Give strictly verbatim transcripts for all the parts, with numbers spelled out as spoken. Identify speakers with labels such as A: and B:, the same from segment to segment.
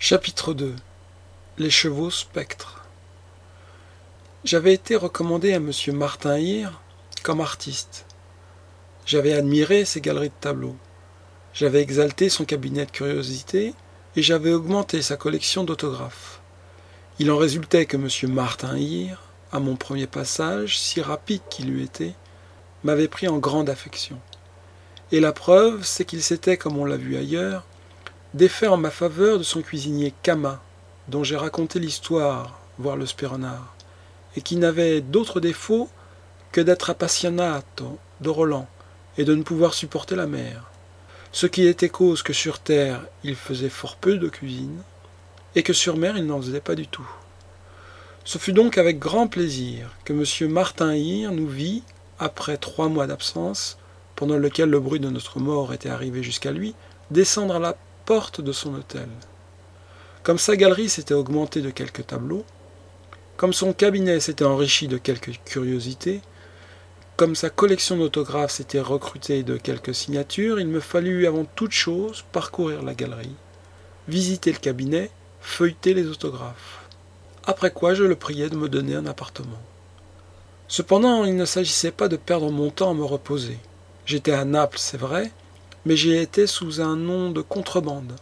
A: Chapitre deux. Les chevaux spectres. J'avais été recommandé à monsieur Martin Hire comme artiste. J'avais admiré ses galeries de tableaux. J'avais exalté son cabinet de curiosités et j'avais augmenté sa collection d'autographes. Il en résultait que monsieur Martin Hire, à mon premier passage, si rapide qu'il eût été, m'avait pris en grande affection. Et la preuve, c'est qu'il s'était, comme on l'a vu ailleurs, défait en ma faveur de son cuisinier Cama, dont j'ai raconté l'histoire, voire le spéronard, et qui n'avait d'autre défaut que d'être appassionato de Roland et de ne pouvoir supporter la mer, ce qui était cause que sur terre il faisait fort peu de cuisine, et que sur mer il n'en faisait pas du tout. Ce fut donc avec grand plaisir que monsieur Martin Hire nous vit, après trois mois d'absence, pendant lequel le bruit de notre mort était arrivé jusqu'à lui, descendre à la porte de son hôtel. Comme sa galerie s'était augmentée de quelques tableaux, comme son cabinet s'était enrichi de quelques curiosités, comme sa collection d'autographes s'était recrutée de quelques signatures, il me fallut avant toute chose parcourir la galerie, visiter le cabinet, feuilleter les autographes. Après quoi je le priai de me donner un appartement. Cependant, il ne s'agissait pas de perdre mon temps à me reposer. J'étais à Naples, c'est vrai, mais j'y étais sous un nom de contrebande.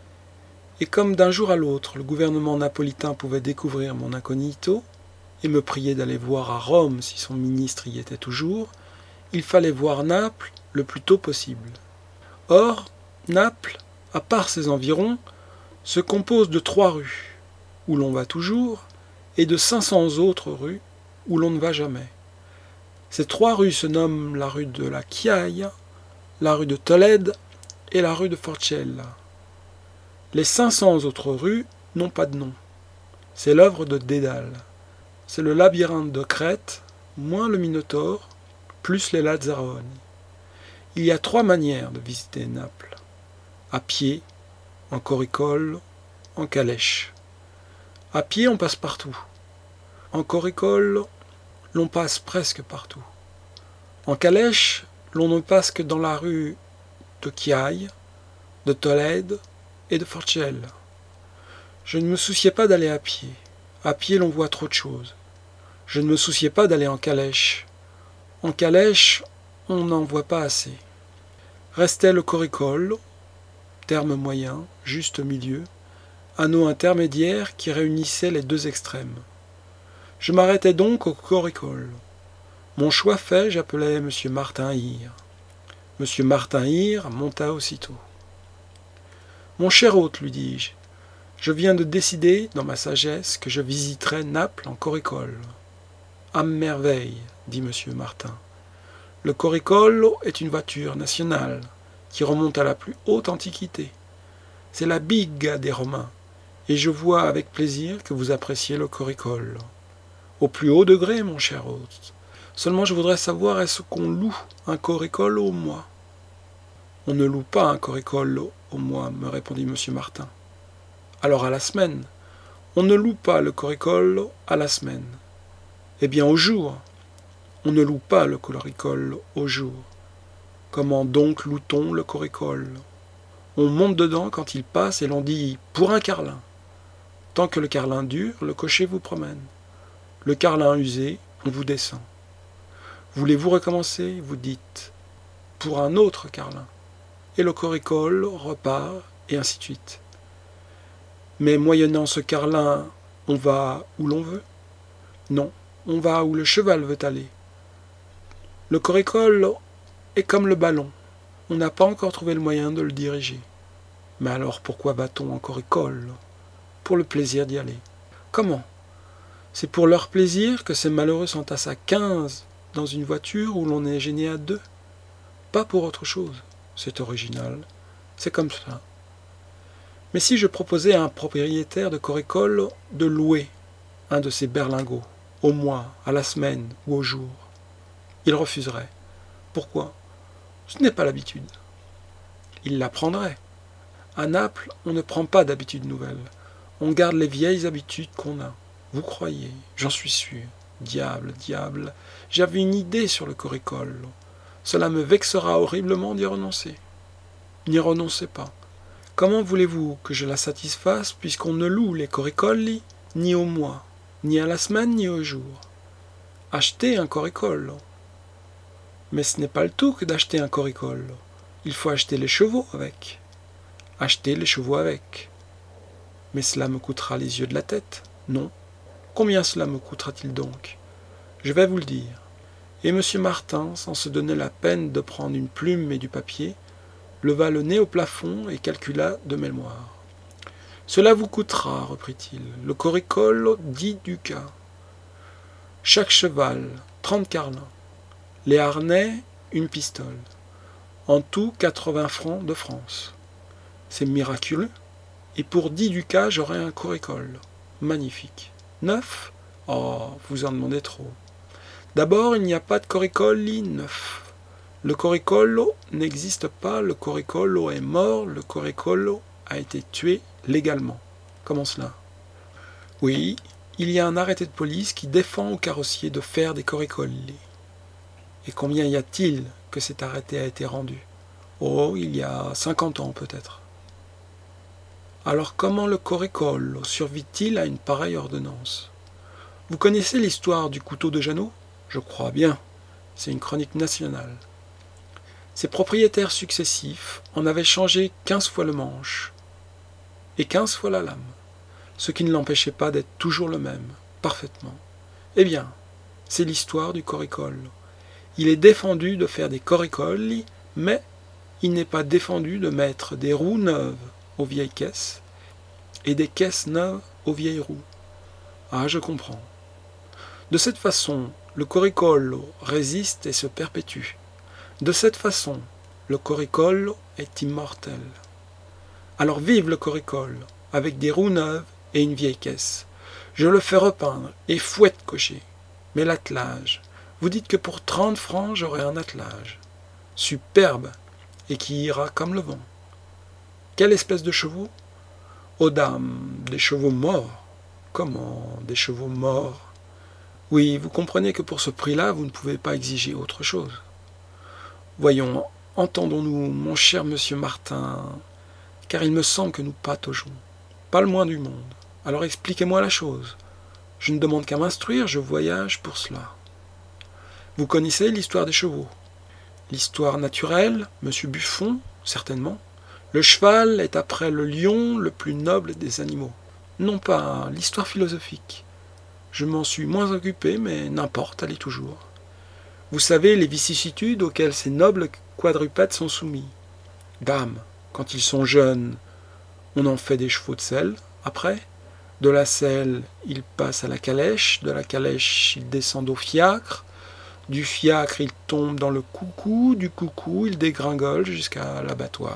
A: Et comme d'un jour à l'autre, le gouvernement napolitain pouvait découvrir mon incognito et me prier d'aller voir à Rome si son ministre y était toujours, il fallait voir Naples le plus tôt possible. Or, Naples, à part ses environs, se compose de trois rues, où l'on va toujours, et de cinq cents autres rues, où l'on ne va jamais. Ces trois rues se nomment la rue de la Chiaia, la rue de Tolède et la rue de Forcella. Les cinq cents autres rues n'ont pas de nom. C'est l'œuvre de Dédale. C'est le labyrinthe de Crète, moins le Minotaure, plus les Lazzaroni. Il y a trois manières de visiter Naples. À pied, en corricole, en calèche. À pied, on passe partout. En corricole, l'on passe presque partout. En calèche, l'on ne passe que dans la rue de Chiaia, de Tolède et de Forcella. Je ne me souciais pas d'aller à pied. À pied, l'on voit trop de choses. Je ne me souciais pas d'aller en calèche. En calèche, on n'en voit pas assez. Restait le corricole, terme moyen, juste milieu, anneau intermédiaire qui réunissait les deux extrêmes. Je m'arrêtais donc au corricole. Mon choix fait, j'appelai monsieur Martin Hire. Monsieur Martin Hire monta aussitôt. Mon cher hôte, lui dis-je, je viens de décider, dans ma sagesse, que je visiterai Naples en corricole. À merveille, dit monsieur Martin. Le corricole est une voiture nationale qui remonte à la plus haute antiquité. C'est la biga des Romains, et je vois avec plaisir que vous appréciez le corricole. Au plus haut degré, mon cher hôte. Seulement je voudrais savoir, est-ce qu'on loue un corricole au mois ? On ne loue pas un corricole au mois, me répondit monsieur Martin. Alors à la semaine. On ne loue pas le corricole à la semaine. Eh bien au jour. On ne loue pas le corricole au jour. Comment donc loue-t-on le corricole ? On monte dedans quand il passe et l'on dit « pour un carlin ». Tant que le carlin dure, le cocher vous promène. Le carlin usé, on vous descend. Voulez-vous recommencer ? Vous dites « pour un autre carlin ». Et le corricole repart, et ainsi de suite. Mais moyennant ce carlin, on va où l'on veut ? Non, on va où le cheval veut aller. Le corricole est comme le ballon. On n'a pas encore trouvé le moyen de le diriger. Mais alors pourquoi va-t-on en corricole ? Pour le plaisir d'y aller. Comment ? C'est pour leur plaisir que ces malheureux s'entassent à quinze dans une voiture où l'on est gêné à deux. Pas pour autre chose. C'est original. C'est comme ça. Mais si je proposais à un propriétaire de corricole de louer un de ces berlingots, au mois, à la semaine ou au jour, il refuserait. Pourquoi ? Ce n'est pas l'habitude. Il la prendrait. À Naples, on ne prend pas d'habitudes nouvelles. On garde les vieilles habitudes qu'on a. Vous croyez ? J'en suis sûr. Diable, diable, j'avais une idée sur le corricole. Cela me vexera horriblement d'y renoncer. N'y renoncez pas. Comment voulez-vous que je la satisfasse puisqu'on ne loue les coricolli ni au mois, ni à la semaine, ni au jour? Achetez un coricollo. Mais ce n'est pas le tout que d'acheter un coricollo. Il faut acheter les chevaux avec. Acheter les chevaux avec. Mais cela me coûtera les yeux de la tête, non? Combien cela me coûtera-t-il donc? Je vais vous le dire. Et M. Martin, sans se donner la peine de prendre une plume et du papier, leva le nez au plafond et calcula de mémoire. Cela vous coûtera, reprit-il, le coricollo dix ducats. Chaque cheval, trente carlins. Les harnais, une pistole. En tout, quatre-vingts francs de France. C'est miraculeux. Et pour dix ducats, j'aurai un coricollo. Magnifique. Neuf? Oh, vous en demandez trop. D'abord, il n'y a pas de coricolli neuf. Le coricollo n'existe pas, le coricollo est mort, le coricollo a été tué légalement. Comment cela? Oui, il y a un arrêté de police qui défend aux carrossiers de faire des coricolli. Et combien y a-t-il que cet arrêté a été rendu? Oh, il y a cinquante ans peut-être. Alors comment le coricollo survit-il à une pareille ordonnance? Vous connaissez l'histoire du couteau de Janot? Je crois bien, c'est une chronique nationale. Ses propriétaires successifs en avaient changé quinze fois le manche et quinze fois la lame, ce qui ne l'empêchait pas d'être toujours le même, parfaitement. Eh bien, c'est l'histoire du coricollo. Il est défendu de faire des coricolli, mais il n'est pas défendu de mettre des roues neuves aux vieilles caisses et des caisses neuves aux vieilles roues. Ah, je comprends. De cette façon, le coricollo résiste et se perpétue. De cette façon, le coricollo est immortel. Alors vive le coricollo, avec des roues neuves et une vieille caisse. Je le fais repeindre et fouette cocher. Mais l'attelage, vous dites que pour trente francs, j'aurai un attelage. Superbe, et qui ira comme le vent. Quelle espèce de chevaux? Oh dame, des chevaux morts. Comment, des chevaux morts? Oui, vous comprenez que pour ce prix-là, vous ne pouvez pas exiger autre chose. Voyons, entendons-nous, mon cher monsieur Martin, car il me semble que nous pataugeons. Pas le moins du monde. Alors expliquez-moi la chose. Je ne demande qu'à m'instruire, je voyage pour cela. Vous connaissez l'histoire des chevaux? L'histoire naturelle, monsieur Buffon, certainement. Le cheval est après le lion le plus noble des animaux. Non pas l'histoire philosophique. Je m'en suis moins occupé, mais n'importe, allez toujours. Vous savez les vicissitudes auxquelles ces nobles quadrupèdes sont soumis. Dame, quand ils sont jeunes, on en fait des chevaux de selle. Après, de la selle, ils passent à la calèche. De la calèche, ils descendent au fiacre. Du fiacre, ils tombent dans le coucou. Du coucou, ils dégringolent jusqu'à l'abattoir.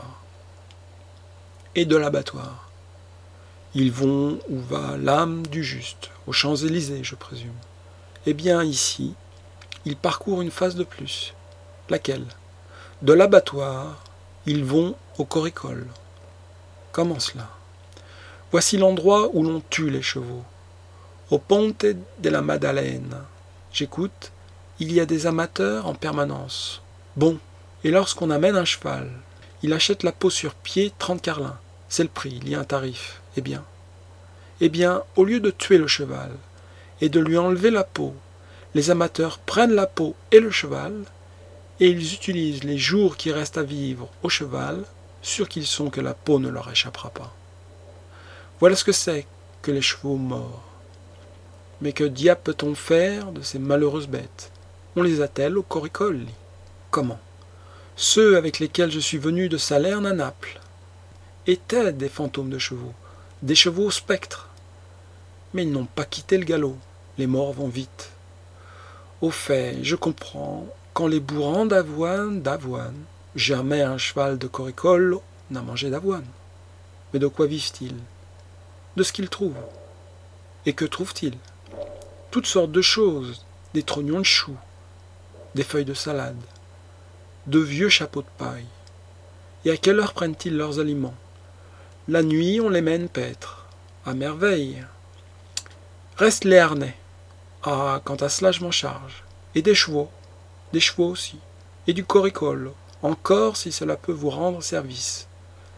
A: Et de l'abattoir, ils vont où va l'âme du juste, aux Champs-Élysées, je présume. Eh bien, ici, ils parcourent une phase de plus. Laquelle? De l'abattoir, ils vont au coricollo. Comment cela? Voici l'endroit où l'on tue les chevaux. Au Ponte della Maddalena. J'écoute, il y a des amateurs en permanence. Bon, et lorsqu'on amène un cheval, il achète la peau sur pied trente carlins. C'est le prix, il y a un tarif. Eh bien, eh bien, au lieu de tuer le cheval et de lui enlever la peau, les amateurs prennent la peau et le cheval, et ils utilisent les jours qui restent à vivre au cheval, sûrs qu'ils sont que la peau ne leur échappera pas. Voilà ce que c'est que les chevaux morts. Mais que diable peut-on faire de ces malheureuses bêtes? On les attelle au coricolli. Comment? Ceux avec lesquels je suis venu de Salerne à Naples étaient des fantômes de chevaux, des chevaux spectres. Mais ils n'ont pas quitté le galop, les morts vont vite. Au fait, je comprends, quand les bourrans d'avoine, d'avoine, jamais un cheval de coricollo n'a mangé d'avoine. Mais de quoi vivent-ils? De ce qu'ils trouvent. Et que trouvent-ils? Toutes sortes de choses, des trognons de choux, des feuilles de salade, de vieux chapeaux de paille. Et à quelle heure prennent-ils leurs aliments? La nuit, on les mène paître. À merveille. Restent les harnais. Ah, quant à cela, je m'en charge. Et des chevaux. Des chevaux aussi. Et du coricollo. Encore, si cela peut vous rendre service.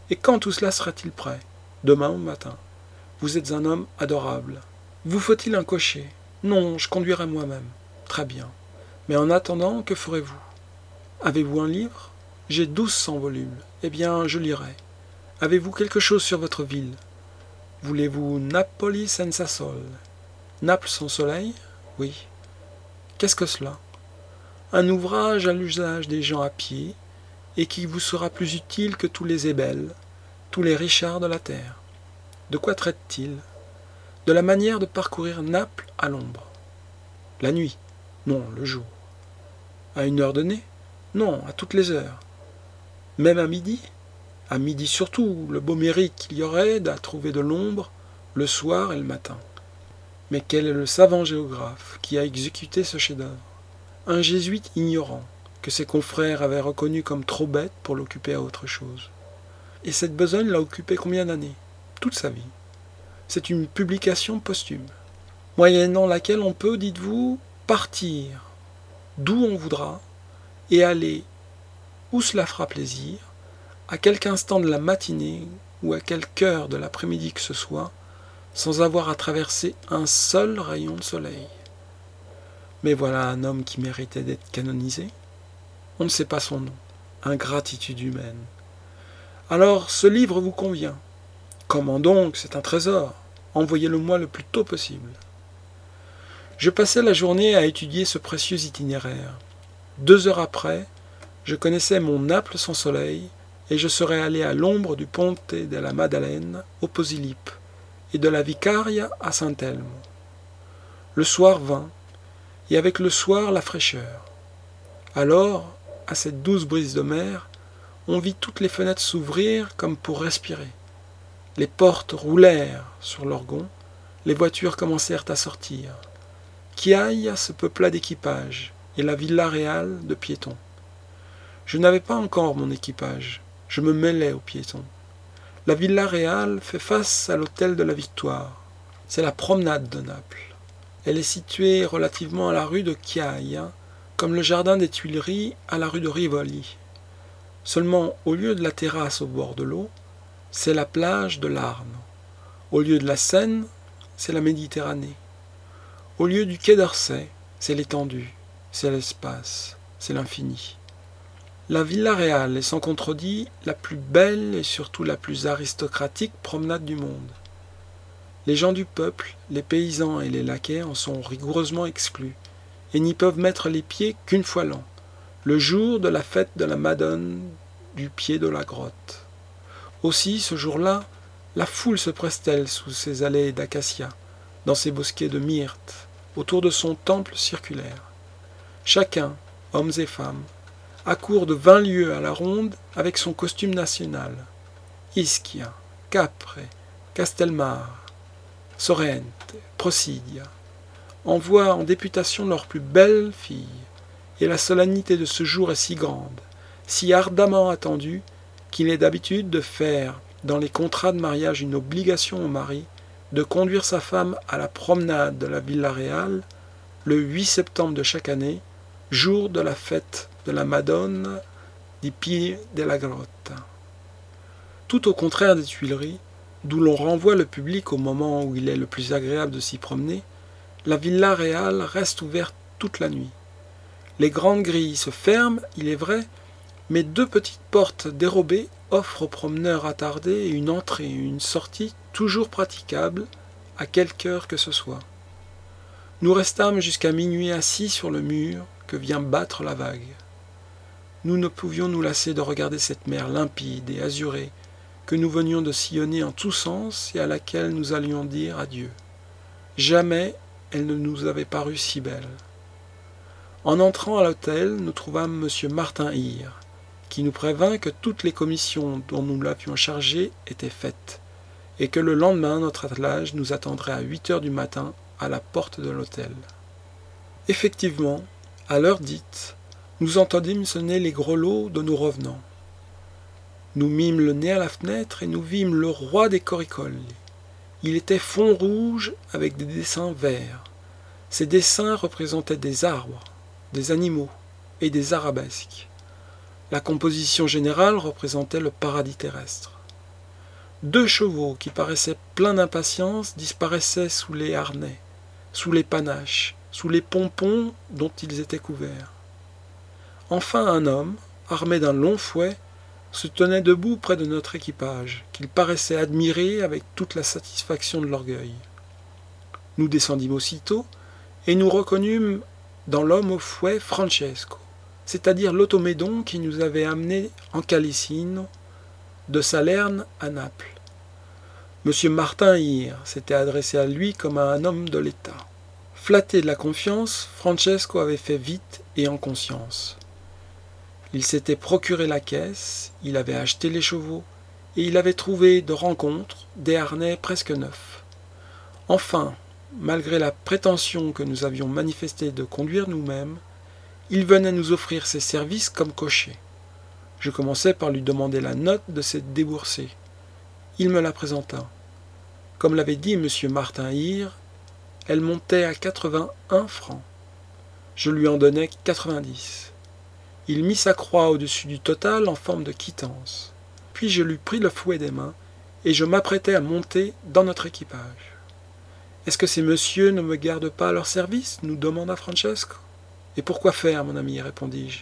A: Et quand tout cela sera-t-il prêt ? Demain au matin. Vous êtes un homme adorable. Vous faut-il un cocher ? Non, je conduirai moi-même. Très bien. Mais en attendant, que ferez-vous ? Avez-vous un livre ? J'ai douze cents volumes. Eh bien, je lirai. Avez-vous quelque chose sur votre ville ? Voulez-vous Napoli senza sole ? Naples sans soleil ? Oui. Qu'est-ce que cela ? Un ouvrage à l'usage des gens à pied, et qui vous sera plus utile que tous les Ébelles, tous les Richards de la terre. De quoi traite-t-il ? De la manière de parcourir Naples à l'ombre. La nuit ? Non, le jour. À une heure donnée ? Non, à toutes les heures. Même à midi ? À midi surtout, le beau mérite qu'il y aurait à trouver de l'ombre le soir et le matin. Mais quel est le savant géographe qui a exécuté ce chef-d'œuvre ? Un jésuite ignorant, que ses confrères avaient reconnu comme trop bête pour l'occuper à autre chose. Et cette besogne l'a occupé combien d'années ? Toute sa vie. C'est une publication posthume, moyennant laquelle on peut, dites-vous, partir d'où on voudra et aller où cela fera plaisir, à quelque instant de la matinée ou à quelque heure de l'après-midi que ce soit, sans avoir à traverser un seul rayon de soleil. Mais voilà un homme qui méritait d'être canonisé. On ne sait pas son nom. Ingratitude humaine. Alors, ce livre vous convient. Comment donc ? C'est un trésor. Envoyez-le-moi le plus tôt possible. Je passais la journée à étudier ce précieux itinéraire. Deux heures après, je connaissais mon Naples sans soleil, et je serais allé à l'ombre du Ponte della Maddalena au Posillipo, et de la Vicaria à Saint-Elmo. Le soir vint, et avec le soir la fraîcheur. Alors, à cette douce brise de mer, on vit toutes les fenêtres s'ouvrir comme pour respirer. Les portes roulèrent sur leurs gonds, les voitures commencèrent à sortir. Chiaia se peupla d'équipages, et la Villa Reale de piétons. Je n'avais pas encore mon équipage, je me mêlais aux piétons. La Villa Reale fait face à l'hôtel de la Victoire. C'est la promenade de Naples. Elle est située relativement à la rue de Chiaia, comme le jardin des Tuileries à la rue de Rivoli. Seulement, au lieu de la terrasse au bord de l'eau, c'est la plage de l'Arno. Au lieu de la Seine, c'est la Méditerranée. Au lieu du quai d'Orsay, c'est l'étendue, c'est l'espace, c'est l'infini. La Villa Reale est sans contredit la plus belle et surtout la plus aristocratique promenade du monde. Les gens du peuple, les paysans et les laquais en sont rigoureusement exclus, et n'y peuvent mettre les pieds qu'une fois l'an, le jour de la fête de la Madone du pied de la grotte. Aussi, ce jour-là, la foule se presse-t-elle sous ses allées d'acacias, dans ses bosquets de myrtes, autour de son temple circulaire. Chacun, hommes et femmes, accourt de vingt lieues à la ronde avec son costume national. Ischia, Capre, Castelmar, Sorrente, Prosidia envoient en députation leurs plus belles filles, et la solennité de ce jour est si grande, si ardemment attendue, qu'il est d'habitude de faire dans les contrats de mariage une obligation au mari de conduire sa femme à la promenade de la Villa Reale le huit septembre de chaque année, jour de la fête de la Madone di Piedi della Grotta. Tout au contraire des Tuileries, d'où l'on renvoie le public au moment où il est le plus agréable de s'y promener, la Villa Reale reste ouverte toute la nuit. Les grandes grilles se ferment, il est vrai, mais deux petites portes dérobées offrent aux promeneurs attardés une entrée et une sortie toujours praticables, à quelque heure que ce soit. Nous restâmes jusqu'à minuit assis sur le mur que vient battre la vague. Nous ne pouvions nous lasser de regarder cette mer limpide et azurée que nous venions de sillonner en tous sens et à laquelle nous allions dire adieu. Jamais elle ne nous avait paru si belle. En entrant à l'hôtel, nous trouvâmes M. Martin Hire, qui nous prévint que toutes les commissions dont nous l'avions chargé étaient faites, et que le lendemain notre attelage nous attendrait à huit heures du matin à la porte de l'hôtel. Effectivement, à l'heure dite, nous entendîmes sonner les grelots de nos revenants. Nous mîmes le nez à la fenêtre et nous vîmes le roi des corricoles. Il était fond rouge avec des dessins verts. Ces dessins représentaient des arbres, des animaux et des arabesques. La composition générale représentait le paradis terrestre. Deux chevaux qui paraissaient pleins d'impatience disparaissaient sous les harnais, sous les panaches, sous les pompons dont ils étaient couverts. Enfin un homme, armé d'un long fouet, se tenait debout près de notre équipage, qu'il paraissait admirer avec toute la satisfaction de l'orgueil. Nous descendîmes aussitôt, et nous reconnûmes dans l'homme au fouet Francesco, c'est-à-dire l'automédon qui nous avait amenés en Calicine, de Salerne à Naples. Monsieur Martin Hir s'était adressé à lui comme à un homme de l'État. Flatté de la confiance, Francesco avait fait vite et en conscience. Il s'était procuré la caisse, il avait acheté les chevaux, et il avait trouvé de rencontre des harnais presque neufs. Enfin, malgré la prétention que nous avions manifestée de conduire nous-mêmes, il venait nous offrir ses services comme cocher. Je commençai par lui demander la note de ses déboursés. Il me la présenta. Comme l'avait dit M. Martin Hir, elle montait à quatre-vingt-un francs. Je lui en donnai quatre-vingt-dix. Il mit sa croix au-dessus du total en forme de quittance. Puis je lui pris le fouet des mains et je m'apprêtais à monter dans notre équipage. « Est-ce que ces messieurs ne me gardent pas à leur service ?» nous demanda Francesco. « Et pourquoi faire, mon ami ?» répondis-je.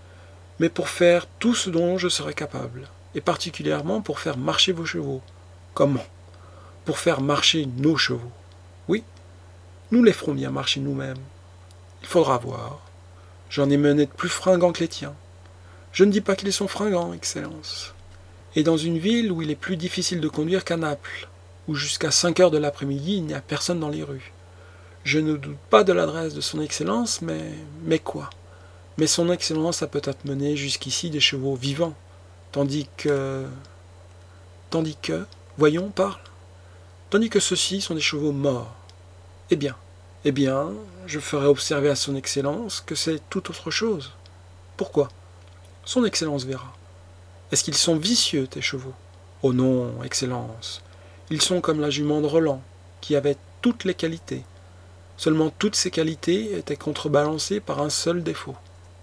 A: « Mais pour faire tout ce dont je serai capable, et particulièrement pour faire marcher vos chevaux. »« Comment ? Pour faire marcher nos chevaux. »« Oui, nous les ferons bien marcher nous-mêmes. Il faudra voir. J'en ai mené de plus fringants que les tiens. Je ne dis pas qu'ils sont fringants, Excellence. Et dans une ville où il est plus difficile de conduire qu'à Naples, où jusqu'à cinq heures de l'après-midi, il n'y a personne dans les rues. Je ne doute pas de l'adresse de son Excellence, mais... Mais quoi ? Mais son Excellence a peut-être mené jusqu'ici des chevaux vivants, tandis que... Tandis que... Voyons, parle. Tandis que ceux-ci sont des chevaux morts. Eh bien, eh bien, je ferai observer à son Excellence que c'est tout autre chose. Pourquoi ? Son Excellence verra. Est-ce qu'ils sont vicieux, tes chevaux ? Oh non, Excellence. Ils sont comme la jument de Roland, qui avait toutes les qualités. Seulement toutes ces qualités étaient contrebalancées par un seul défaut. Lequel ?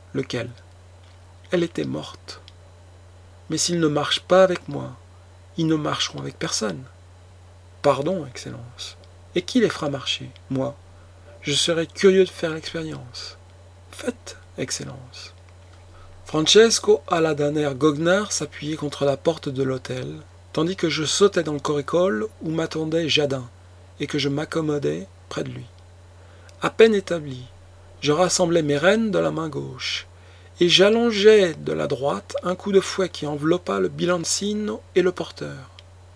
A: Elle était morte. Mais s'ils ne marchent pas avec moi, ils ne marcheront avec personne. Pardon, Excellence. Et qui les fera marcher ? Moi. Je serais curieux de faire l'expérience. Faites, Excellence. Francesco alla d'un air goguenard s'appuyer contre la porte de l'hôtel, tandis que je sautais dans le corécole où m'attendait Jadin, et que je m'accommodais près de lui. À peine établi, je rassemblais mes rênes de la main gauche, et j'allongeais de la droite un coup de fouet qui enveloppa le bilancino et le porteur.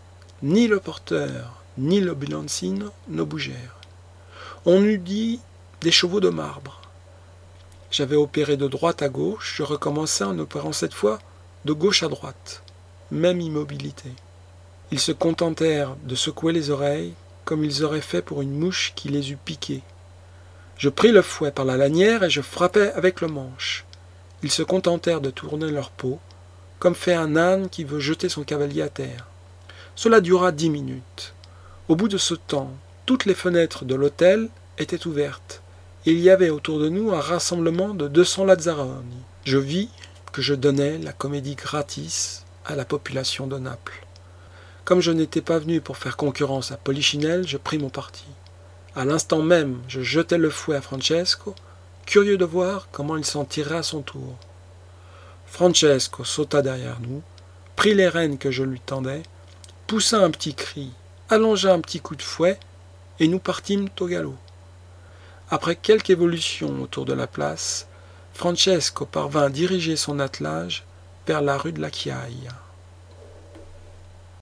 A: Ni le porteur, ni le bilancino ne bougèrent. On eût dit des chevaux de marbre. J'avais opéré de droite à gauche, je recommençai en opérant cette fois de gauche à droite. Même immobilité. Ils se contentèrent de secouer les oreilles, comme ils auraient fait pour une mouche qui les eût piqués. Je pris le fouet par la lanière et je frappai avec le manche. Ils se contentèrent de tourner leur peau, comme fait un âne qui veut jeter son cavalier à terre. Cela dura dix minutes. Au bout de ce temps, toutes les fenêtres de l'hôtel étaient ouvertes, et il y avait autour de nous un rassemblement de deux cents lazzaroni. Je vis que je donnais la comédie gratis à la population de Naples. Comme je n'étais pas venu pour faire concurrence à Polichinelle, je pris mon parti. À l'instant même, je jetai le fouet à Francesco, curieux de voir comment il s'en tirerait à son tour. Francesco sauta derrière nous, prit les rênes que je lui tendais, poussa un petit cri, allongea un petit coup de fouet, et nous partîmes au galop. Après quelques évolutions autour de la place, Francesco parvint à diriger son attelage vers la rue de la Chiaia.